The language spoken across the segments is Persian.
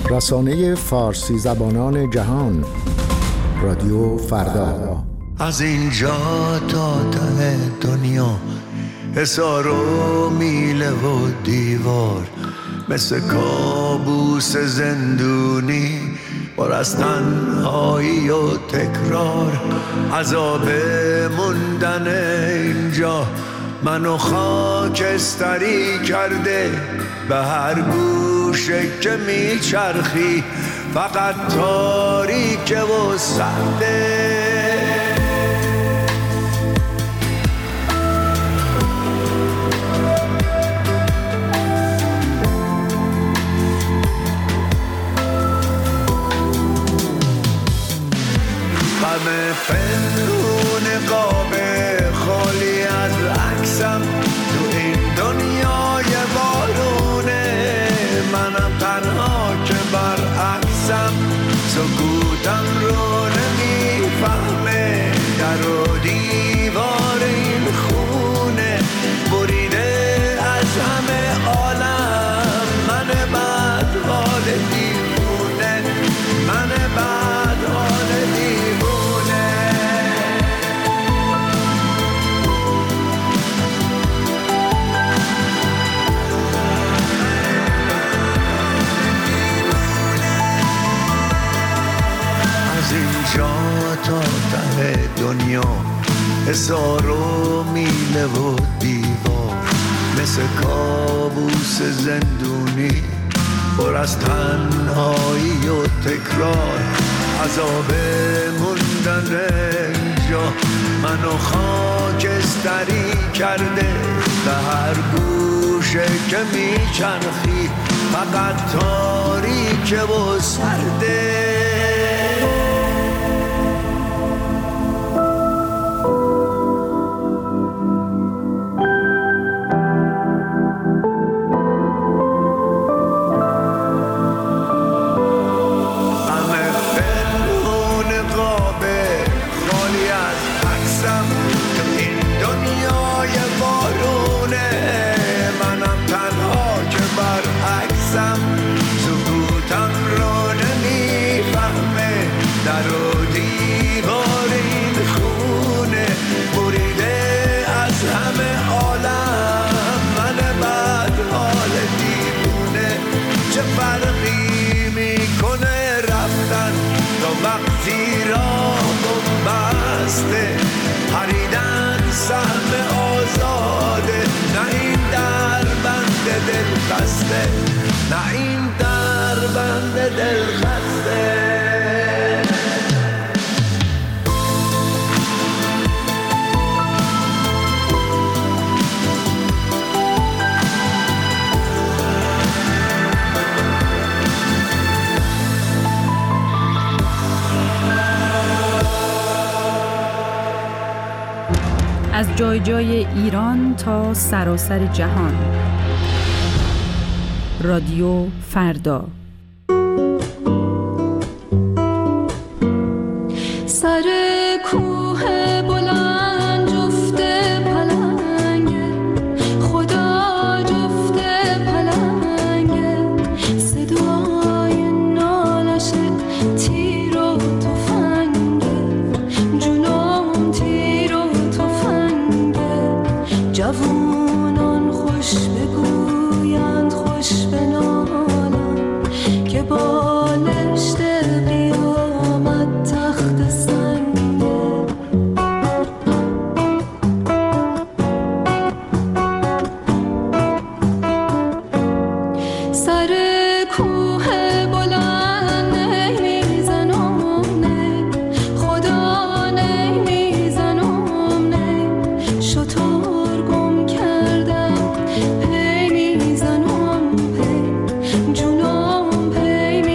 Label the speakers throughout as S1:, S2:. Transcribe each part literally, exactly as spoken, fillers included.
S1: رسانه فارسی زبانان جهان، رادیو فردا.
S2: از اینجا تا ته دنیا حصار و میله و دیوار، مثل کابوس زندونی پر از تنهایی و تکرار. عذاب موندن اینجا منو خاکستری کرده، به هر گوشه که میچرخی فقط تاریکه و سرده. همه پنهون قابه خالی از عکسم، تو این دنیای بارونه منم تنها که برعکسم. سکوتم رو نمیفهمه، در و دیوار این خونه بریده از همه عالم. من بد حال دیوونه، من بد حال دیوونه. اینجا تا ته دنیا حصار و میله و دیوار، مثل کابوس زندونی پر از تنهایی و تکرار. عذاب موندن اینجا منو خاکستری کرده، به هر گوشه که میچرخی فقط تاریکه و سرده. پریدن سهم آزاده، نه این در بند دل خسته، نه این در بند دل خسته.
S3: از جای جای ایران تا سراسر جهان، رادیو فردا.
S4: سر کوه بلند جفت پلنگه، خدا جفت پلنگه، صدای نالش تیر و تفنگه، جنون تیر و جوانان خوش بگویند خوش بنالند که بالشت قیامت تخت سنگه. سر کوه بلند نمیزنم نه، خدا نمیزنم نه، شطور گم کردم پی میزنم پی، جونم پی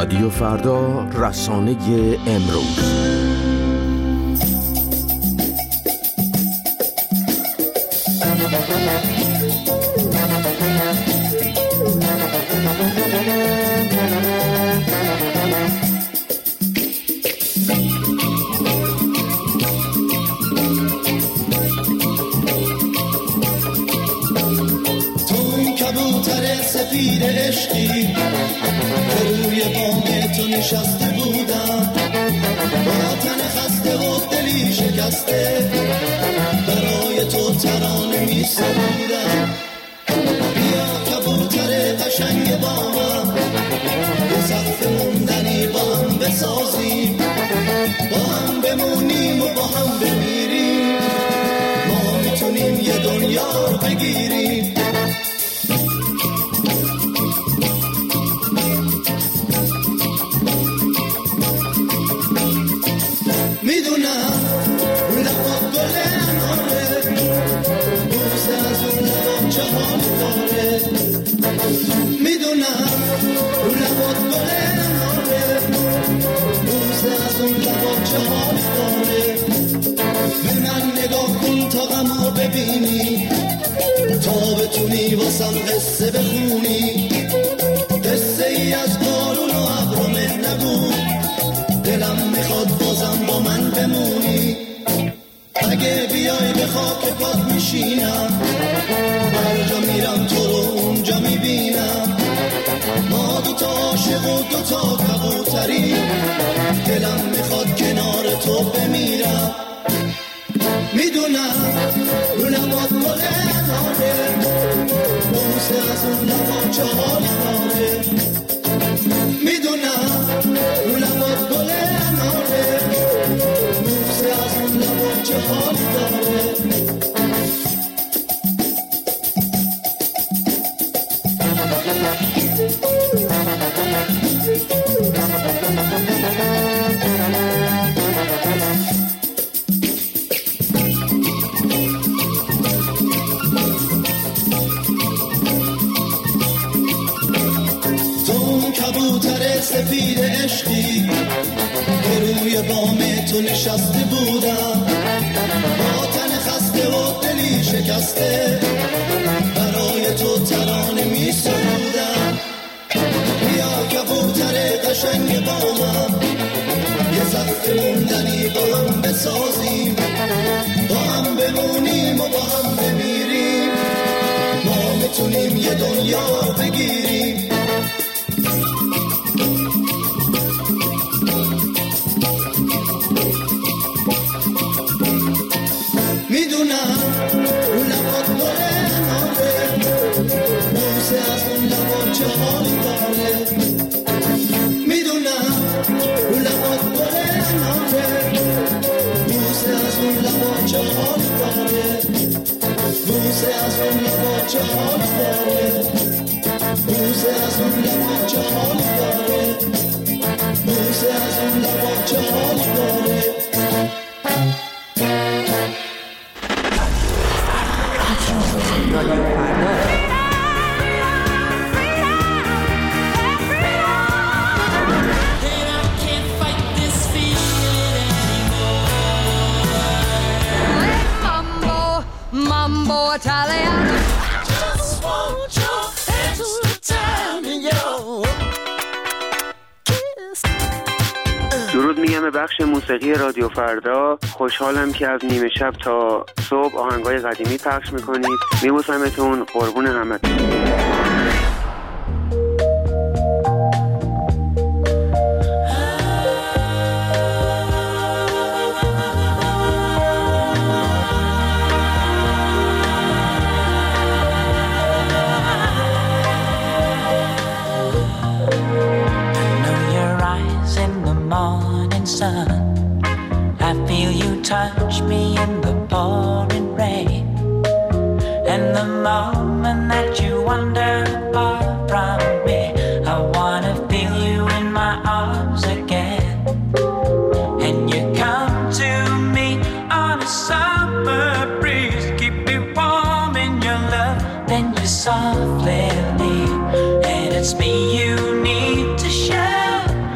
S1: رادیو فردا، رسانه امروز.
S5: سفید عشقی که روی بام تو نشسته بودم، با تن خسته و دلی شکسته برای تو ترانه می سرودم. بیا کبوتر قشنگ بامم، یه سقف موندنی با هم بسازیم، با هم بمونیم و با هم بمیریم، ما میتونیم یه دنیا رو بگیریم. میدونم اون لبات گل اناره، بوسه از اون لبات چه حال داره. میدونم اون لبات گل اناره، بوسه از اون لبات چه حال داره. به من نگاه کن تا غمو ببینی، تا بتونی واسم قصه بخونی، قصه ای از بارون و ابر و مهنبون. دلم میخواد بازم با من بمونی، اگه بیای به خاک پات میشینم، هر جا میرم تو رو اونجا میبینم. ما دوتا عاشق و دوتا کبوتری، دلم میخواد کنار تو بمیرم. میدونم رو لبات گل اناره، بوسه از اون لبات چه حال داره. میدونم رو لبات گل اناره، بوسه از اون لبات چه حال داره. کبوتر سفید عشقی که روی بام تو نشسته بودم، با تن خسته و دلی شکسته برای تو ترانه می سرودم. بیا کبوتر قشنگ بامم، یه سقف موندنی با هم بسازیم، با هم بمونیم و با هم بمیریم، ما میتونیم یه دنیا بگیریم. میدونم اون لبات گل اناره، بوسه از اون لبات چه حال داره. میدونم اون لبات گل اناره، بوسه از اون لبات چه حال داره. بوسه از اون لبات چه حال داره، بوسه از اون لبات چه حال داره، بوسه از اون لبات چه حال داره.
S4: Mambo Italiano.
S5: Just want your extra time in your kiss.
S6: درود میگم به بخش موسیقی رادیو فردا. خوشحالم که از نیمه شب تا صبح آهنگای قدیمی پخش میکنید. میبوسمتون، قربون همتون.
S7: I feel you touch me in the pouring rain, and the moment that you wander far from me, I wanna feel you in my arms again. And you come to me on a summer breeze, keep me warm in your love, then you softly leave, and it's me you need to show.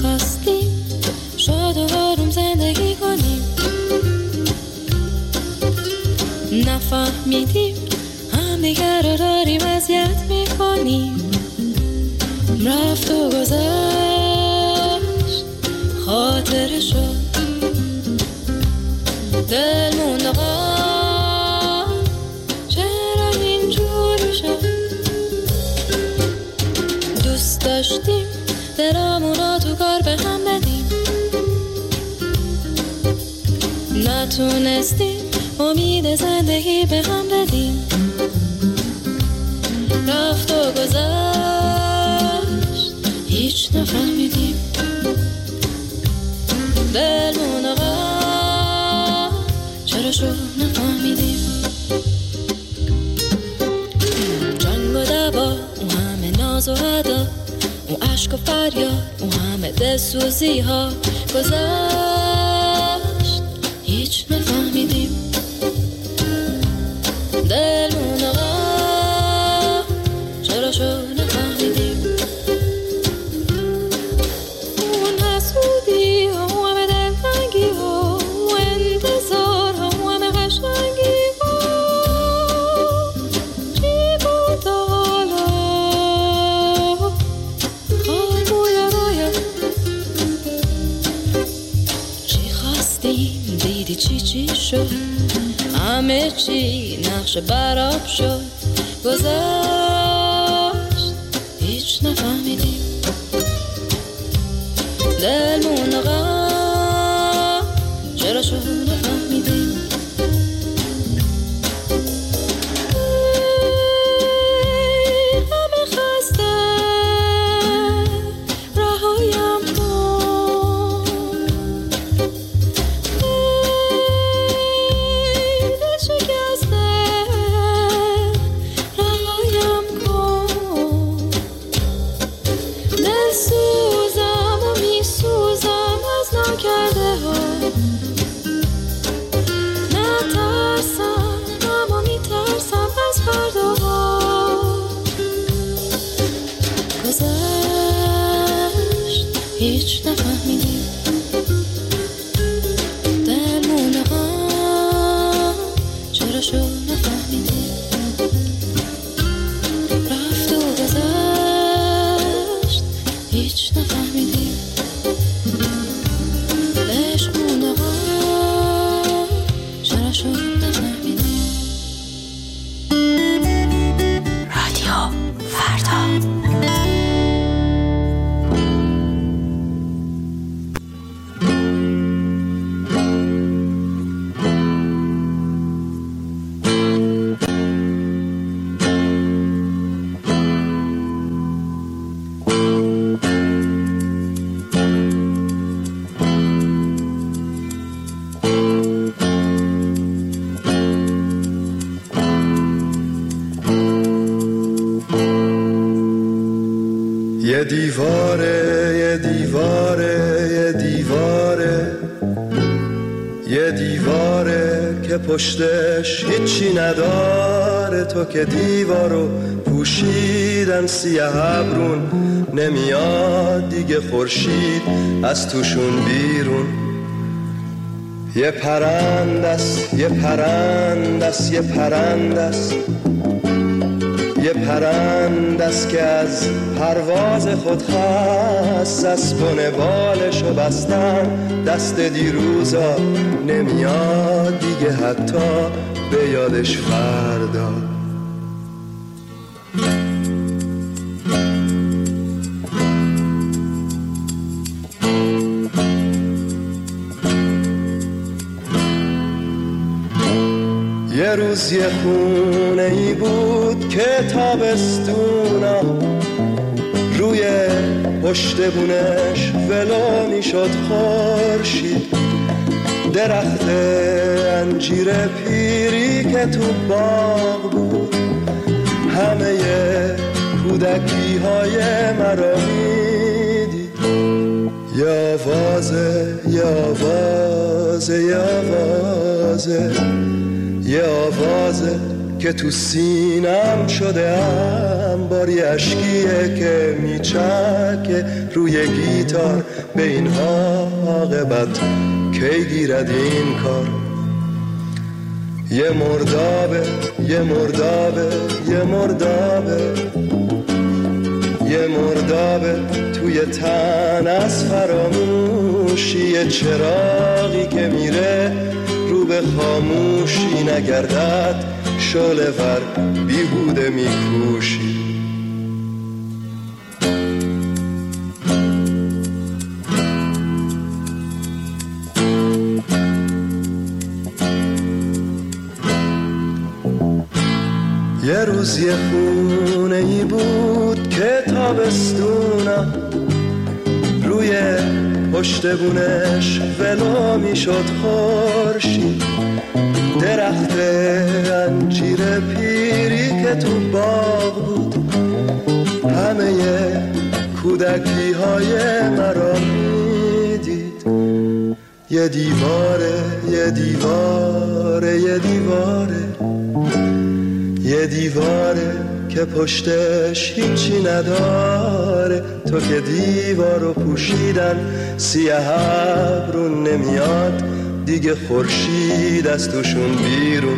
S8: میخواستیم شاد و آروم زندگی کنیم، نفهمیدیم هم دیگر رو داریم اذیت میکنیم. رفت و گذشت خاطر شد دل موندقا، چرا اینجوری شد؟ دوست داشتیم دلمونا تو کار به هم بدیم، نتونستیم امید زندگی به هم بدیم. رفت و گذشت هیچ نفهمیدیم، دلمون آقا چرا شو نفهمیدیم. جنگ و دوا، اون همه ناز و ادا، اون عشق و فریاد، اون همه دلسوزی ها گذشت هیچ نفهمیدیم. دلمون آقا چرا شو نفهمیدیم. اون حسودی ها، اون همه دلتنگی ها، اون انتظار ها، اون همه قشنگی ها، چی بود حالا؟ خواهی باید آید چی خواستیم دیدی چی چی شد، همه چی نقش براب شد، گذشت هیچ نفهمیدیم. دلمون آقا چرا شو نفهمیدیم. همه خسته رهایم کن، دل شکسته رهایم کن. دل سوزم و می سوزم از ناکرده ها، نترسم اما می ترسم از فرداها. گذشت هیچ نفهمیدیم. دلمون آقا چرا شو نفهمیدیم. رفت و گذشت هیچ نفهمیدیم. عشقمون آقا چرا شو نفهمیدیم. رادیو فردا.
S2: یه دیواره یه دیواره یه دیواره یه دیواره که پشتش هیچی نداره. تو که دیوارو پوشیدن سیه ابرون، نمیاد دیگه خورشید از توشون بیرون. یه پرندست یه پرندست یه پرندست یه پرندست که از پرواز خود خست، از بن بالشو بستن دست دیروزا، نمیاد دیگه حتی به یادش فردا. یه روز یه خونه ای بود که تابستونا روی پشت بونش ولو میشد خورشید. درخت انجیر پیری که تو باغ بود، همه کودکی های مرا میدید. یه آوازه یه آوازه یه آوازه یه آوازه
S5: که تو سینم شده ام باری اشکیه که میچکه روی گیتار به این عاقبت کی گیرد این کار. یه مردابه یه مردابه یه مردابه یه مردابه توی تن از فراموشی، یه چراغی که میره رو به خاموشی نگردد شعله ور بیهوده میکوشی. یه روز یه خونه ای بود که تابستونم روی پشت بونش ولو میشد خورشید، درخت انجیر پیری که تو باغ بود همه کودکی های مرا میدید. یه دیواره یه دیواره یه دیواره یه دیواره که پشتش هیچی نداره، تو که دیوارو پوشیدن سیاه ابرون نمیاد دیگه خورشید از توشون بیرون.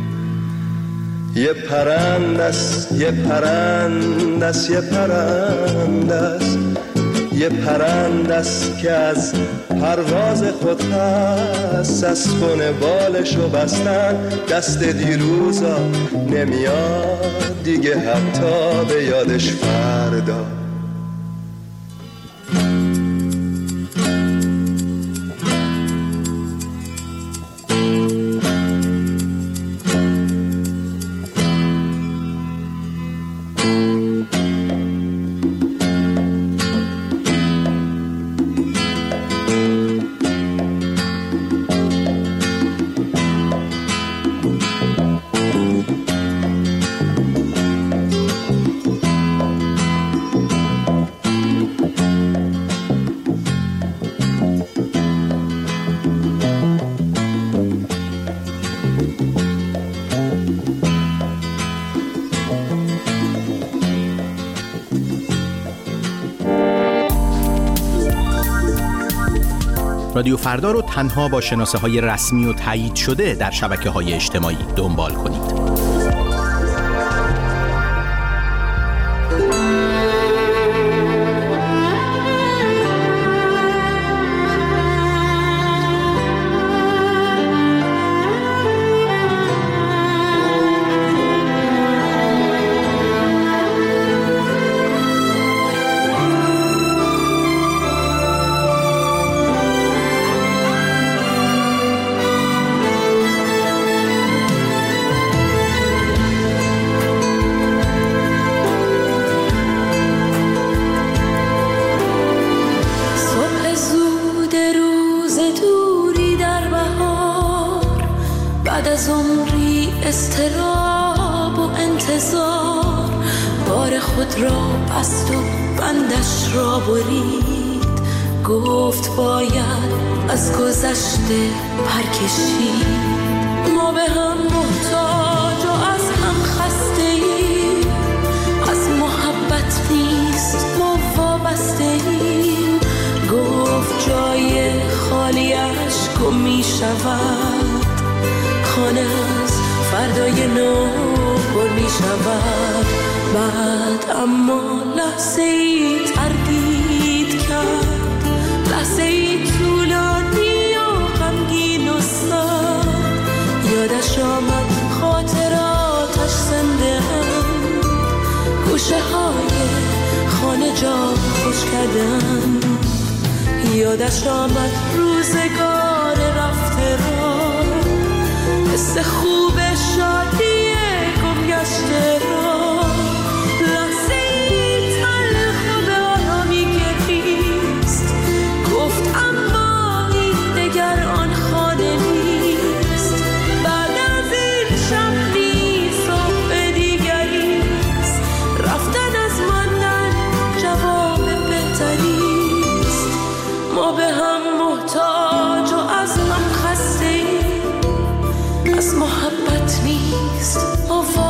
S5: یه پرندست یه پرندست یه پرندست یه پرندست که از پرواز خود هست، از خونه بالشو بستن دست دیروزا نمیاد دیگه حتی به یادش فردا.
S1: رادیو فردا رو تنها با شناسه های رسمی و تایید شده در شبکه های اجتماعی دنبال کنید.
S8: یادش آمد روزگار رفته را، حس خوب شادی گم گشته را، لحظه ای تلخ به آرامی گریست، گفت اما این دگر آن خانه نیست، بعد از این شب نیست صبح دیگریست، رفتن از ماندن جواب بهتریست، ما به هم محتاج و از هم خسته ایم، از محبت نیست ما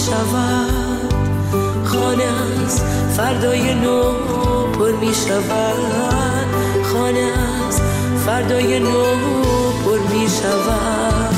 S9: شود، خانه از فردای نو پر می شود، خانه از فردای نو پر می شود.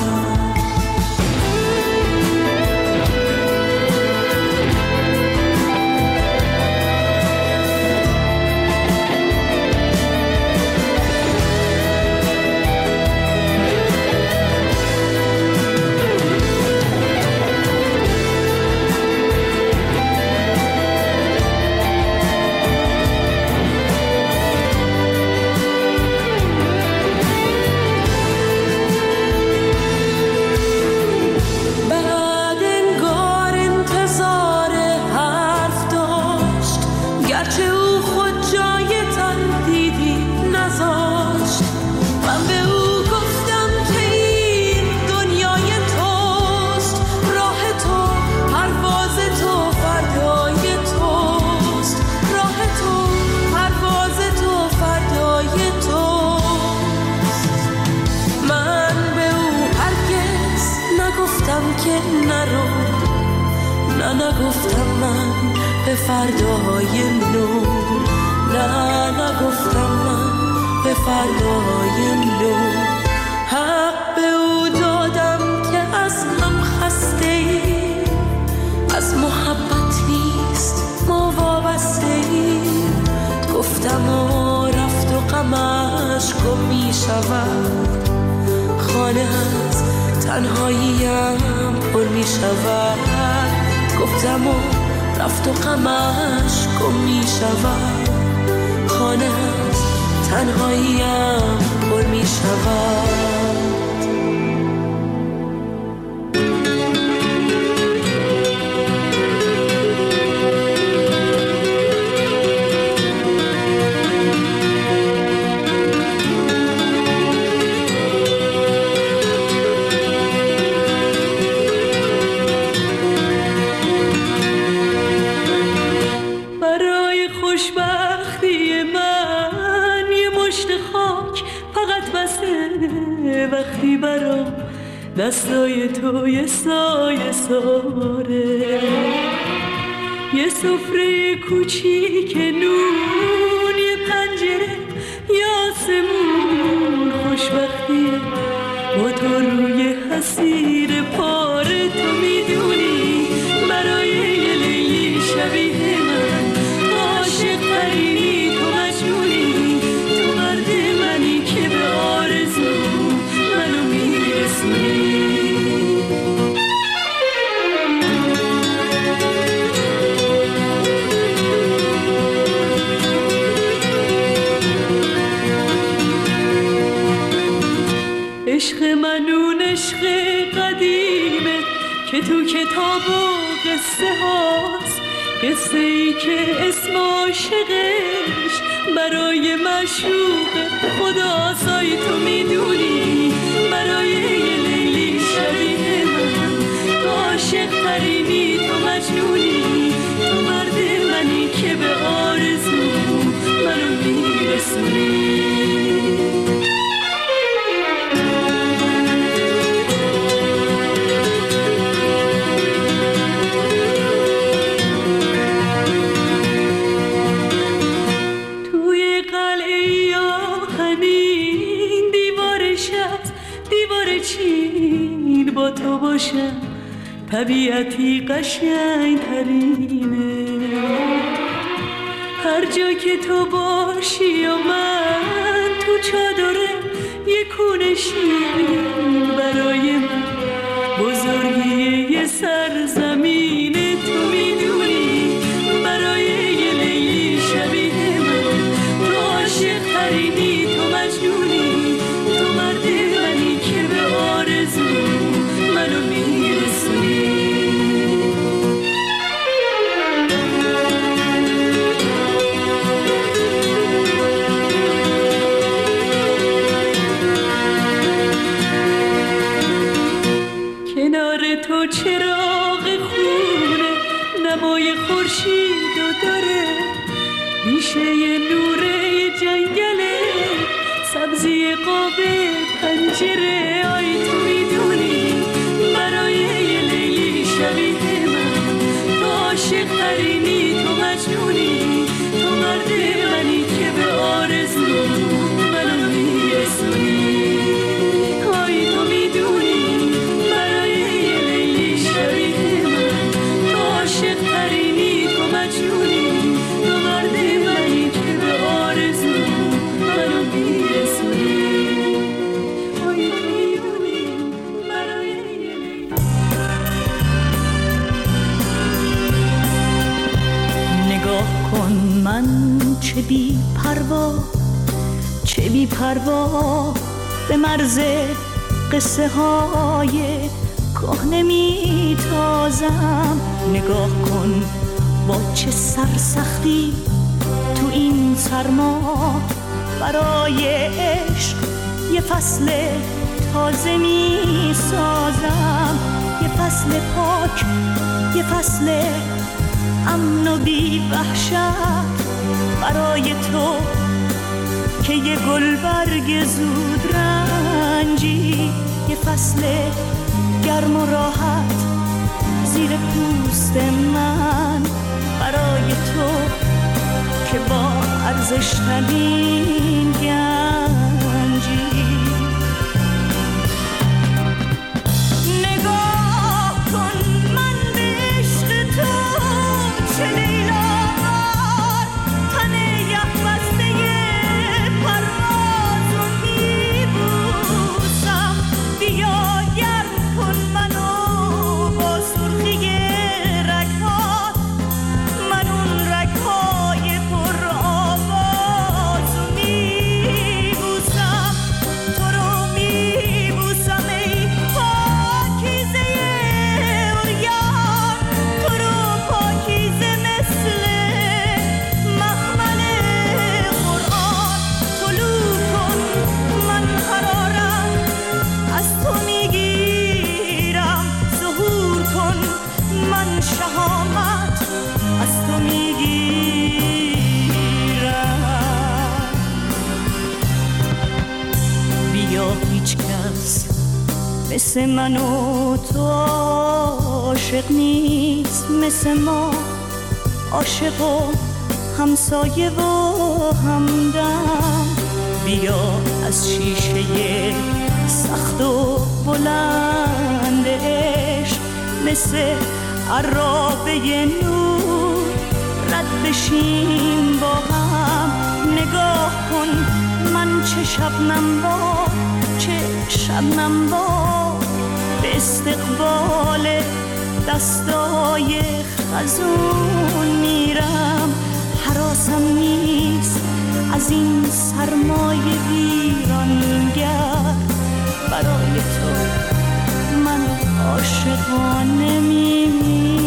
S9: نگفتم من به فردای نو، نه نگفتم من به فردای نو. حق به او دادم که از هم خسته ای، از محبت نیست ما وابسته ای. گفتم و رفت و غمش گم می شود، خانه از تنهاییم پر می شود. گفتم و رفت و غمش گم می شود، خانه از تنهاییم پر می شود.
S10: وقتی برام دستای تو یه سایه ساره، یه سفره کوچیک نون، یه پنجره یا آسمون. خوشبختی با تو روی حسیر پاره، تو میدونی برای یه لیلی شبیه من عاشق ترینی، تو مجنونی، تو مرد منی که به آرزو منو میرسونی. عشق من اون عشق قدیمه که تو کتاب و قصه هاست، قصه ای که اسم عاشقش برای معشوق خداست. آی تو میدونی برای یه لیلی شبیه من تو عاشق ترینی، تو مجنونی، تو مرد منی که به آرزو منو میرسونی. با تو باشم طبیعتی قشنگ ترینه، هر جا که تو باشی و من تو چادره یه کونه شیرین برای من بزرگی یه سرزمینه. تو میدونی برای یه لیلی شبیه من تو عاشق ترینی، تو مجنونی، تو مرد منی که به آرزو منو میرسونی. کنار تو چراغ خونه نمای خورشیدو داره، بیشه نوره جنگله سبزی قاب پنجره. آی تو میدونی برای یه لیلی شبیه من مجنونی، تو مرد منی که به آرزو منو میرسونی. های تو میدونی برای یه لیلی شبیه من تو عاشق ترینی، تو مجنونی، تو مرد منی که به آرزو منو میرسونی. های تو میدونی برای یه لیلی. نگاه کن من چه بی پروا، چه بی پروا به مرز قصه های کهنه می تازم. نگاه کن با چه سرسختی تو این سرما برای عشق یه فصل تازه می سازم. یه فصل پاک، یه فصل امن و بی وحشت برای تو که یه گلبرگ زود رنجی. یه فصل گرم و راحت زیر پوست من برای تو که با ارزش ترین گنجی. نگاه کن من به عشق تو چه لیلار، تن یخ بسته پرواز رو میبوسم. بیا گرم کن منو با سرخی رگ‌هات، من اون رگ‌های پر آواز رو میبوسم. تو رو میبوسم ای پاکیزه عریان، تو رو پاکیزه مثل مخمل قرآن. طلوع کن من قرارم از تو میگیرم، ظهور کن من شهامت از تو میگیرم. بیا هیچ کس مثل من و تو عاشق نیست، مثل ما عاشق و همسایه و همدم. بیا از شیشه سخت و بلند عشق مثل عرابه نور رد بشیم با هم. نگاه کن من چه شبنم با، چه شبنم با به استقبال دستای خزون میرم. حراسم نیست از این سرمای ویرانگر، برای تو من عاشقانه میمیرم.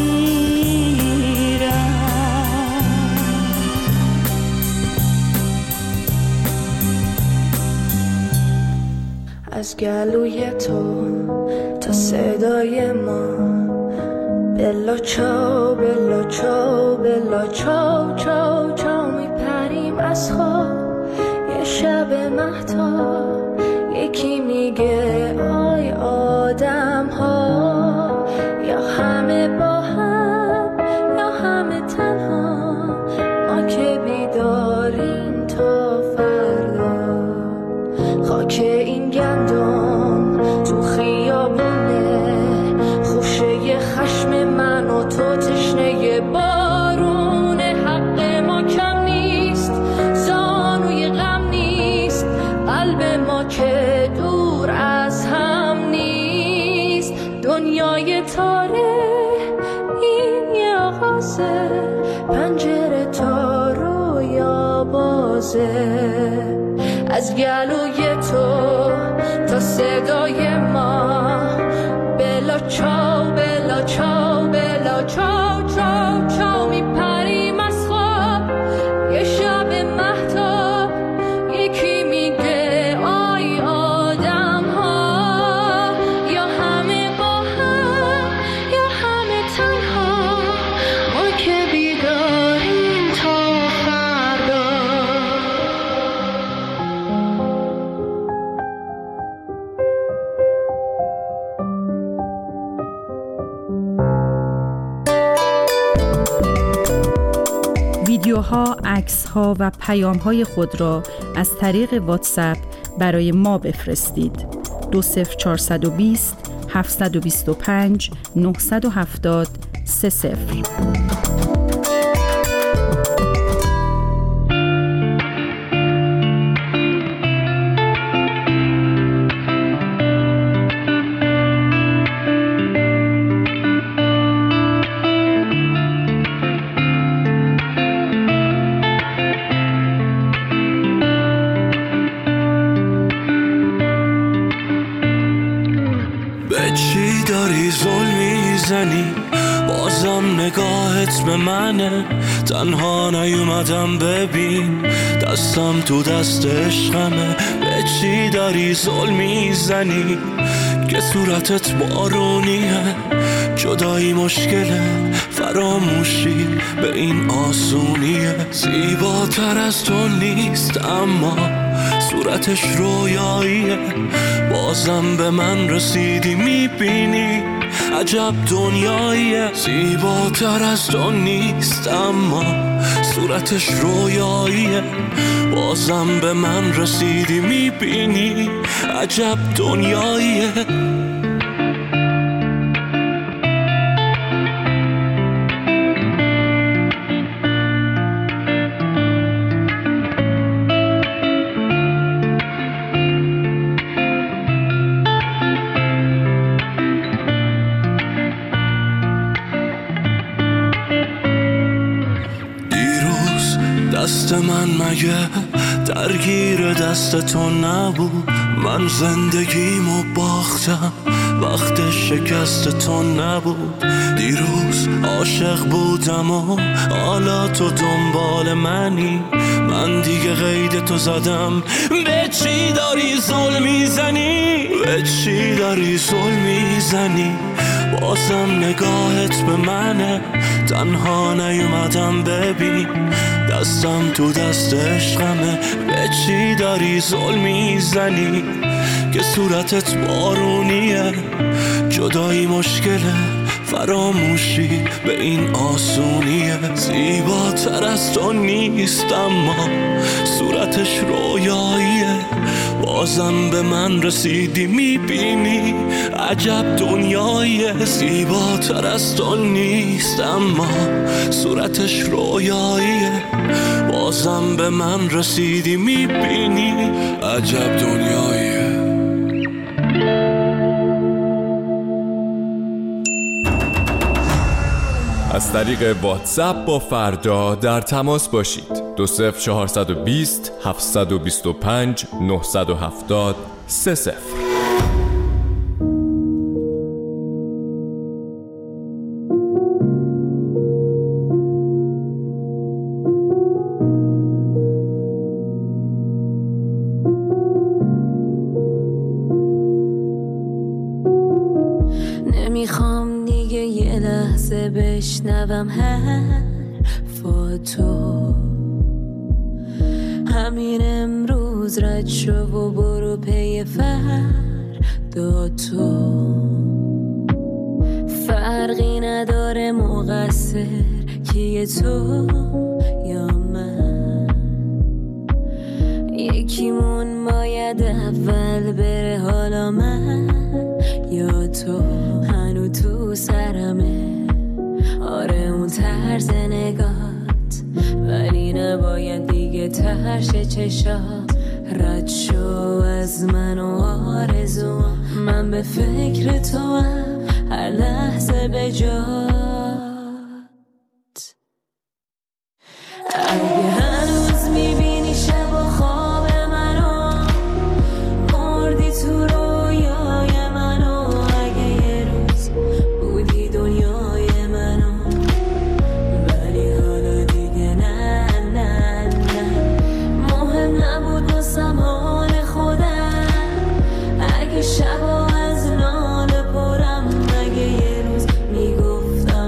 S11: از گلوی تو تا صدای ما، بلا چاو بلا چاو بلا چاو چاو چاو میپریم از خواب. یه شب مهتاب یکی میگه آی آدم ها، یا همه با هم یا همه تنها، ما که بیداریم تا فردا. خاک این گندم تو خیابونه، خوشه خشم من و تو تشنه بارون. حق ما کم نیست، زانوی غم نیست، قلب ما که دور از هم نیست. دنیای تاره این یه آغازه، پنجره تا رویا بازه. از گلوی تو تا صدای ما، بلا چاو بلا چاو بلا چاو چاو چاو میپریم از خواب. یه شب مهتاب یکی میگه آی آدم ها، یا همه با هم یا همه تنها، ما که بیداریم تا فردا.
S3: ویدیوها، عکس‌ها و پیام‌های خود را از طریق واتساپ برای ما بفرستید. دو صفر چهارصد و بیست هفتصد و بیست و پنج نهصد و هفتاد سه صفر.
S12: بازم نگاهت به منه، تنها نیومدم ببین دستم تو دست عشقمه. به چی داری زل میزنی که صورتت بارونیه؟ جدایی مشکله، فراموشی به این آسونیه. زیباتر از تو نیست اما صورتش رویاییه. بازم به من رسیدی میبینی عجب دنیاییه. زیباتر از تو نیست اما صورتش رویاییه. بازم به من رسیدی میبینی عجب دنیاییه. دست من مگه درگیر دست تو نبود؟ من زندگیمو باختم وقت شکست تو نبود. دیروز عاشق بودم و حالا تو دنبال منی. من دیگه قید تو زدم. به چی داری زل میزنی؟ به چی داری زل میزنی؟ بازم نگاهت به منه، تنها نیومدم ببین دستم تو دست عشقمه. به چی داری زل میزنی که صورتت بارونیه؟ جدایی مشکله، فراموشی به این آسونیه. زیباتر از تو نیست اما صورتش رویاییه. بازم به من رسیدی میبینی عجب دنیاییه. زیباتر از تو نیست اما صورتش رویاییه. بازم به من رسیدی میبینی عجب دنیاییه.
S13: از طریق واتساپ با فردا در تماس باشید. دو صفر چهارصد و بیست هفتصد و بیست و پنج نهصد و هفتاد سه صفر.
S9: نمیخوام دیگه یه لحظه بشنوم حرفاتو. همین امروز رد شو و برو پی فردا تو. فرقی نداره مقصر کیه تو یا من. یکیمون باید اول بره، حالا من یا تو. هنو تو سرمه آره اون طرز نگات، ولی نباید دیگه ترش چشا. رد شو از من و آرزوام، من به فکر تو هم هر لحظه به جات. اگه هنوز میبینی شب و خواب منو، مردی تو رویای منو. اگه یه روز بودی دنیای منو، ولی حالا دیگه نه نه نه. مهم نبود واسم حال خودم. اگه شب و از ناله پرم، اگه یه روز میگفتم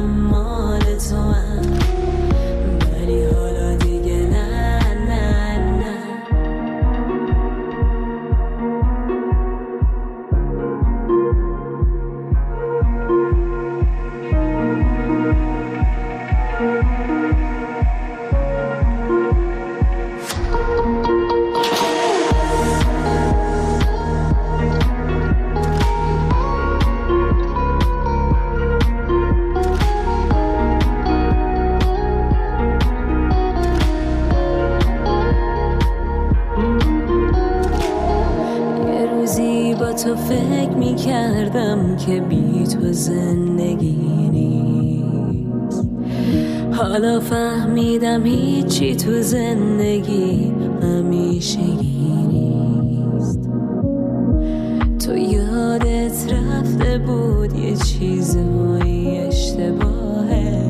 S9: تو فکر می کردم که بی تو زندگی نیست. حالا فهمیدم هیچی تو زندگی همیشگی نیست. تو یادت رفته بود یه چیزهایی اشتباهه،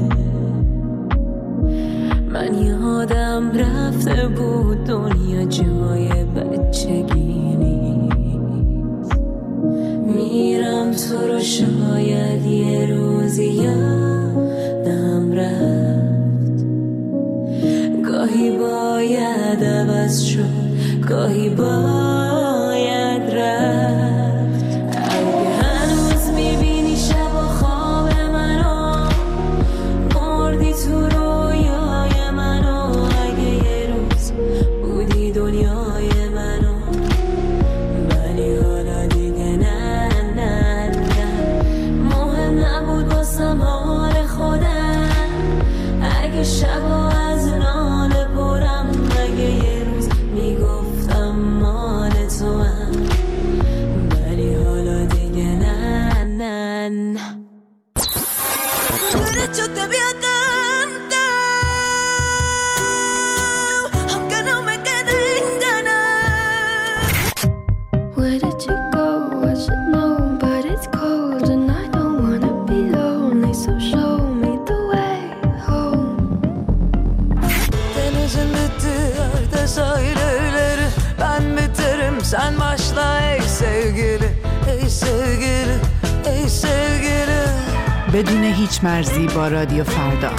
S9: من یادم رفته بود دنیا جای بچگی نیست. میرم تو رو شاید یه روزی یادم رفت، گاهی باید عوض شد، گاهی باید رفت. اگه هنوز میبینی شب و خواب منو، مردی تو رویای منو. اگه یه روز بودی دنیای منو، ولی حالا دیگه نه نه نه. مهم نبود باسم حال خودم، اگه شبا از ناله پرم، اگه یه روز میگفتم مال تو هم، ولی حالا دیگه نه نه نه.
S14: Derecho te voy a cantar, aunque no me queden ganas.
S11: Where did you go? I should know, but it's cold and I don't wanna be lonely, so show me the way home.
S14: Denizin bittiği yerde sahilleri, ben biterim sen başla ey sevgili, ey sevgili, ey sevgili.
S15: بدون هیچ مرزی با رادیو فردا.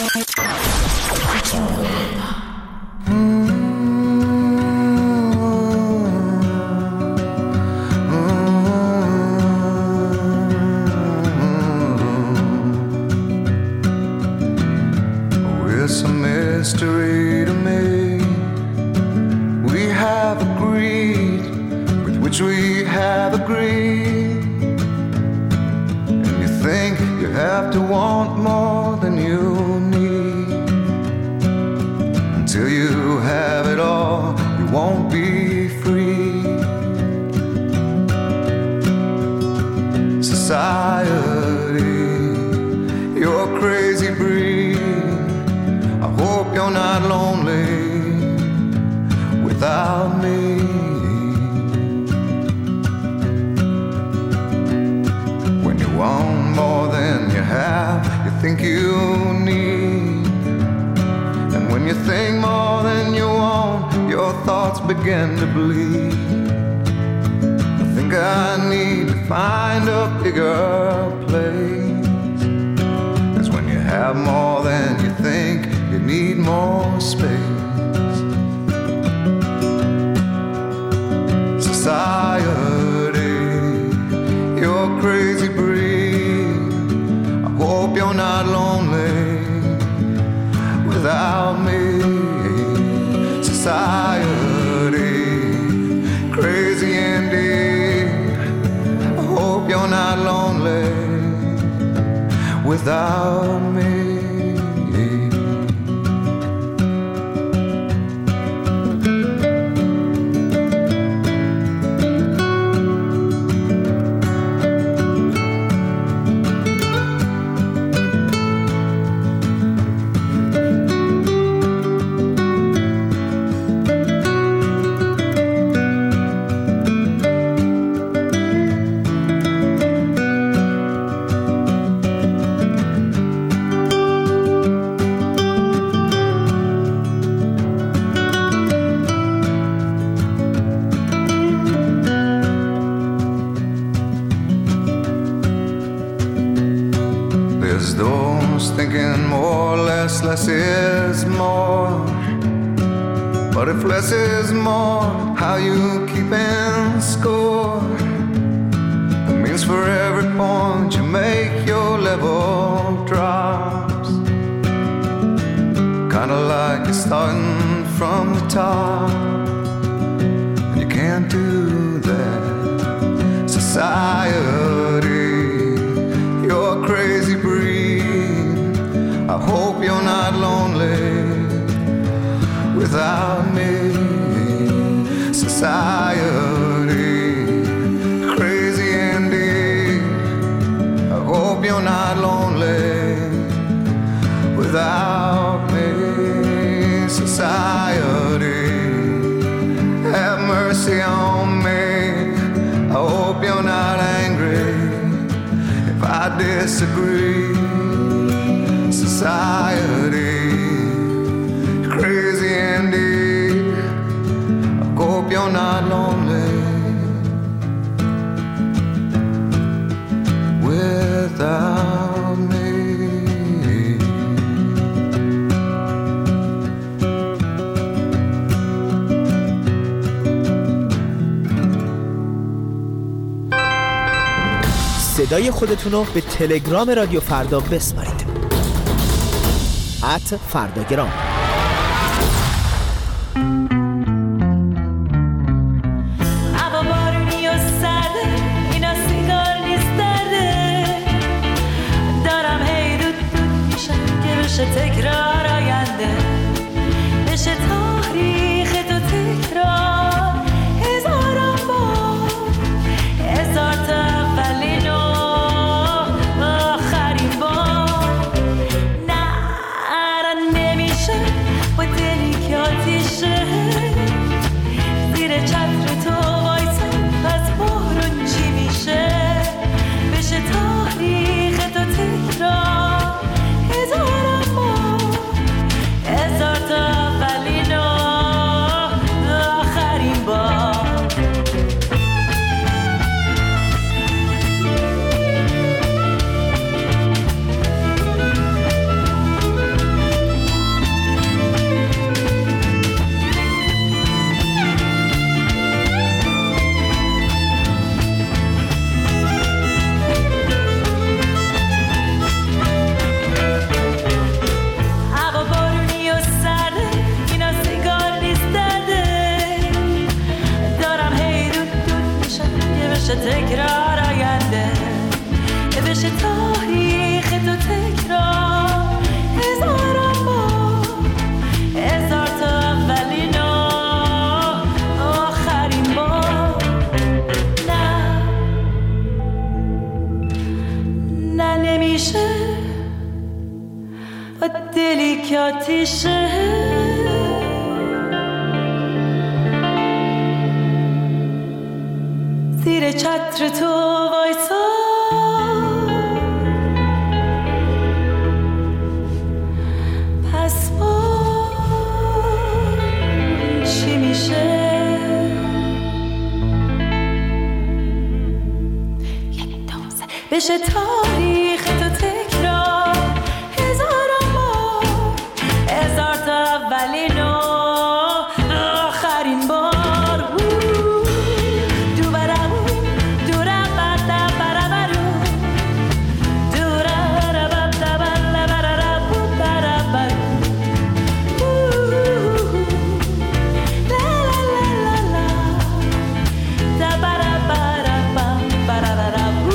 S2: It's a mystery to me. We have agreed with which we have agreed. And you think you have to want more than you need. Until you have it all, you won't be free. Society, you're crazy breed. I hope you're not lonely without me. When you want more than you have, you think you need. And when you think more than you want, your thoughts begin to bleed. I think I need to find a bigger place. 'Cause when you have more than you think, you need more space. Society, you're crazy breed. I hope you're not lonely without me. Society, crazy indeed. I hope you're not lonely without me. There's those thinking more, less, less is more. But if less is more, how you keeping score? It means for every point you make, your level drops. Kinda like you're starting from the top, and you can't do that. Society, you're crazy breed. I hope you're not lonely without me. Society, crazy society. Have mercy on me. I hope you're not angry if I disagree. Society, crazy indeed. I hope you're not lonely without me.
S16: صدای خودتون رو به تلگرام رادیو فردا بسپارید. ات فرداگرام.
S10: هوا بارونی و سرده، اینا سیگار نیست درده. دارم هی دود دود میشم که بشه تکرار آینده، بشه تاریخ تو تکرار. هزاران بار، هزار تا اولین و آخرین بار. نه الان نمیشه با دلی که آتیشه، زیر چتر تو وایسم پس بارون چی میشه، بشه تاریخ تو تکرار. هزاران بار، هزار تا اولین و آخرین بار. هوا بارونی و سرده، اینا سیگار نیست درده. دارم هی دود دود میشم که بشه تکرار آینده، که بشه تاریخ تو تکرار. هزاران بار، هزار تا اولین و آخرین بار. نه نه نمیشه با دلی که آتیشه، زیر چتر تو وایسا پس بارون چی میشه. بشه تاریخ تو تکرار. هزاران بار، هزار تا اولین و آخرین بار. دو برابو، دو ربطه برابرو، دو ربطه برابرو برابرو. لا لا لا لا لا، دا برابرو برابرو.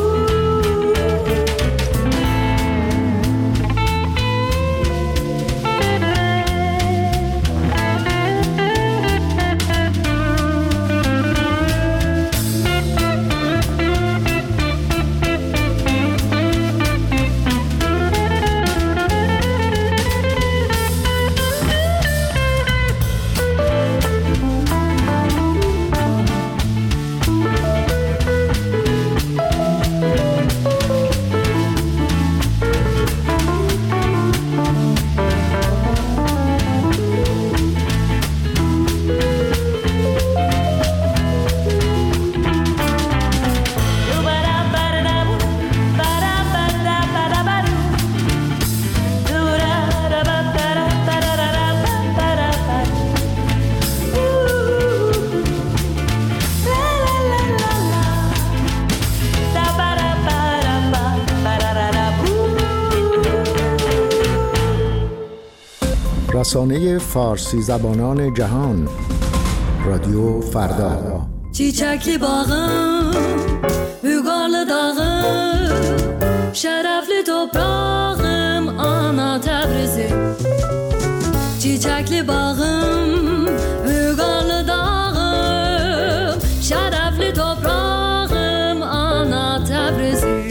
S17: رسانه فارسی زبانان جهان رادیو فردا.
S8: چیچکلی باغım, Büyükarlı dağım, şerefli toprağım, ana Tebrizim. Çiçekli bağım, Büyükarlı dağım, şerefli toprağım, ana Tebrizim.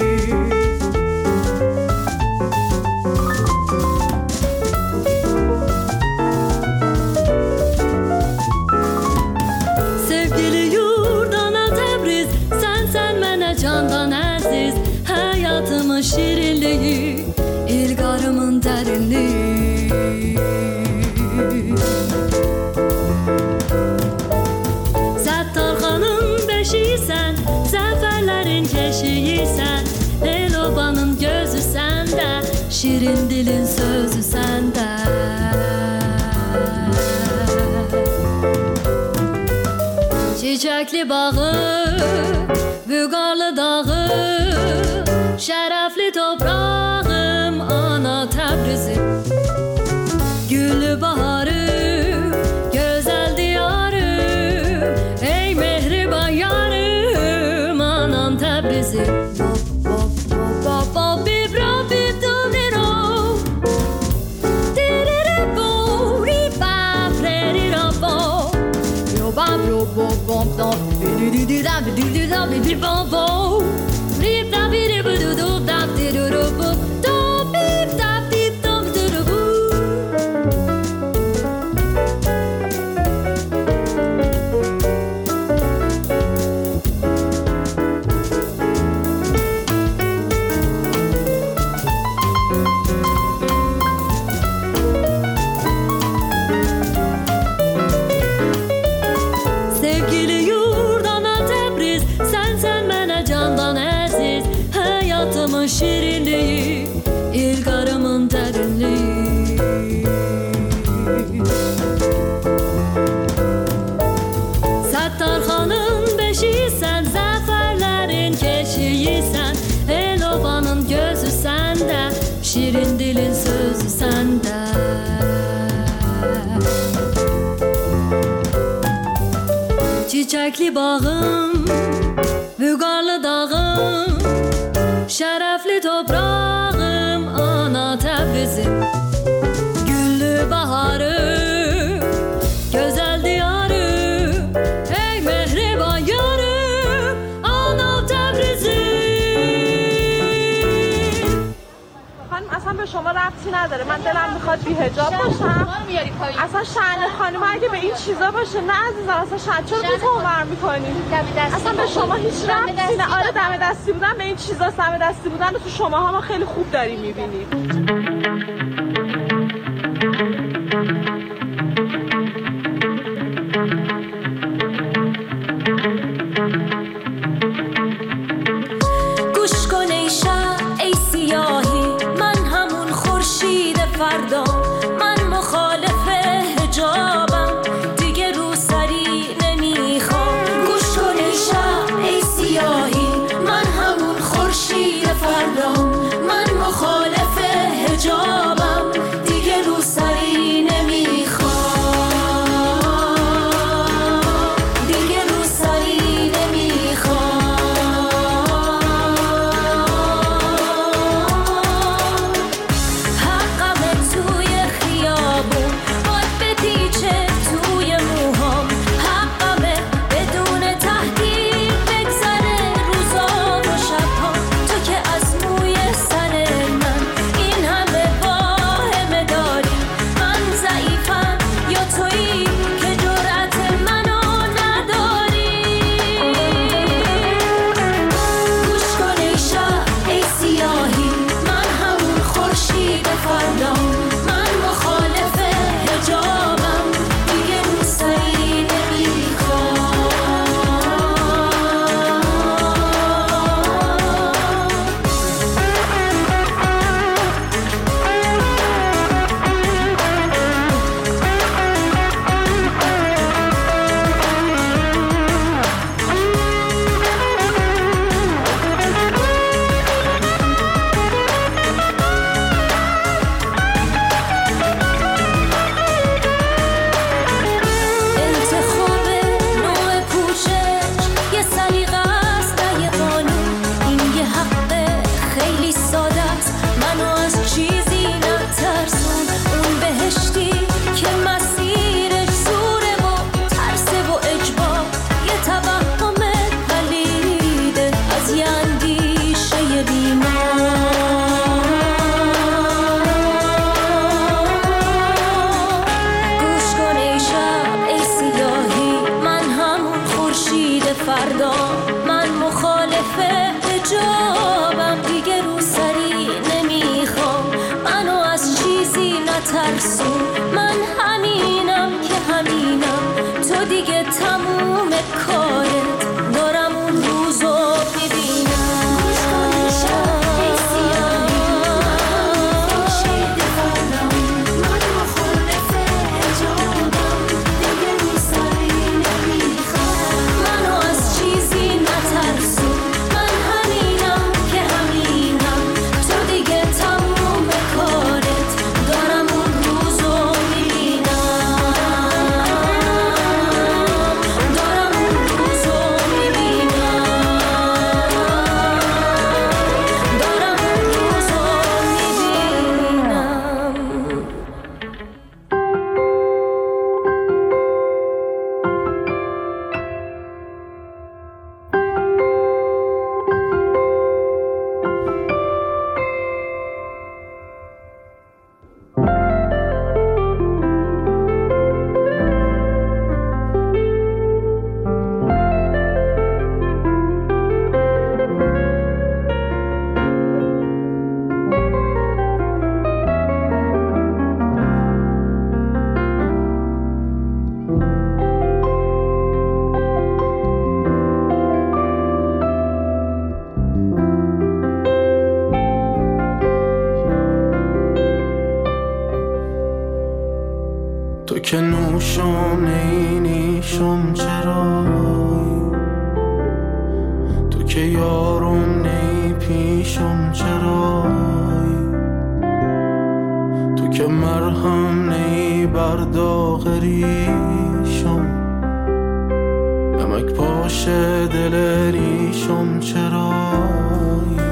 S8: şirin dilin sözü sende. Çiçekli bağı, vügarlı dağı, şerefli toprağım ana Tebrizim. Güllü baharı, güzel diyarım, ey mehriban yarım anam Tebrizim. Şirinliği, ilgarımın derinliği. Sattarxanın beşiysen, zaferlerin keşiysen, el obanın gözü sende, şirin dilin sözü sende. Çiçekli bağım, vügarlı dağım, şerefli toprağım ana Tebrizim. Güllü baharı, güzel diyarım, ey mehriban yarım ana Tebrizim.
S18: خانم اصلا به شما ربطی نداره. من دلم میخواد بی حجاب باشم. اصلا شأن خانم اگه به این چیزا باشه نه عزیزم، اصلا شأن چرا تو تومر میکنی؟ اصلا به شما هیچ ربطی نه. آره دم دستی بودن به این چیزا، دم دستی بودن رو تو شماها ما خیلی خوب داریم میبینیم.
S9: گوش کن ای شب ای سیاهی، من همون خورشید فردا، من مخالف حجابم، دیگه رو سری نمیخوام. گوش کن ای شب ای سیاهی، من همون خورشید فردا، من مخالف حجابم، دیگه رو سری نمیخوام، دیگه رو سری نمیخوام. حقم توی خیابون، باد بپیچه توی موهام، حقمه بدون تهدید بگذره روزا و شبها. تو که از موی سر من این همه واهمه داری، من ضعیفم یا تویی که جرأت منو نداری. گوش کن ای شب ای سیاهی، من همون خورشید فردا، من مخالف حجابم، دیگه رو سری انتخاب نوع پوشش یه سلیقه است نه یه قانون، این یه حقه خیلی ساده است، منو از چیزی نترسون. اون بهشتی که مسیرش زوره و ترسه و اجبار، یه توهم پلیده از یه اندیشه بیمار. گوش کن ای شب ای سیاهی، من همون خورشید فردا، من مخالف حجابم، دیگه رو سری نمیخوام، منو از چیزی نترسون. من همینم که همینم، تو دیگه تموم کارت، دارم اون روزو ببینم. گوش کن ای شب ای سیاهی، من همون
S12: تو که نوشم نیشم چرایی، تو که یارم نی پیشم چرایی، تو که مرهم نی بر داغ ریشم، نمک پاش دل ریشم چرایی.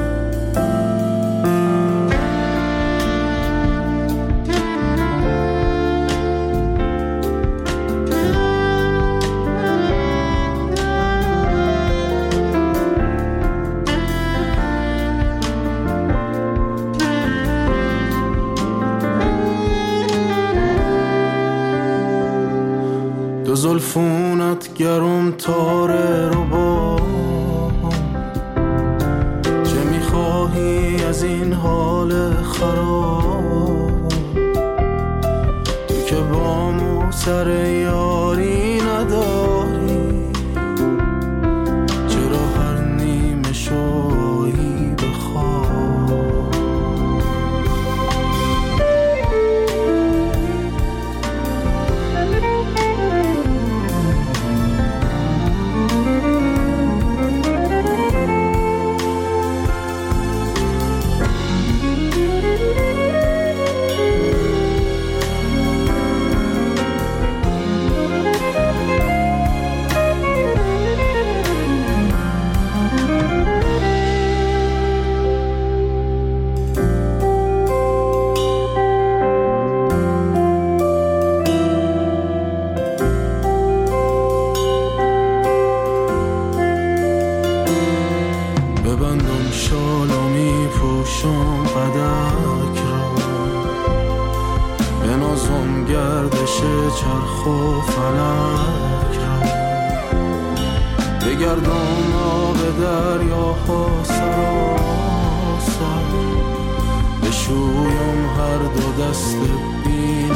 S12: دو زلفونت گرم تاره رو با چه میخواهی از این حال خراب، تو که بامو سر یاری نداری، چرا هر نیمه شویی بخواب. ببندم شالو می پوشم قدک را، بنازم گردش چرخ و فلک را، بگردم آب دریاها سراسر، بشویم هر دو دست بی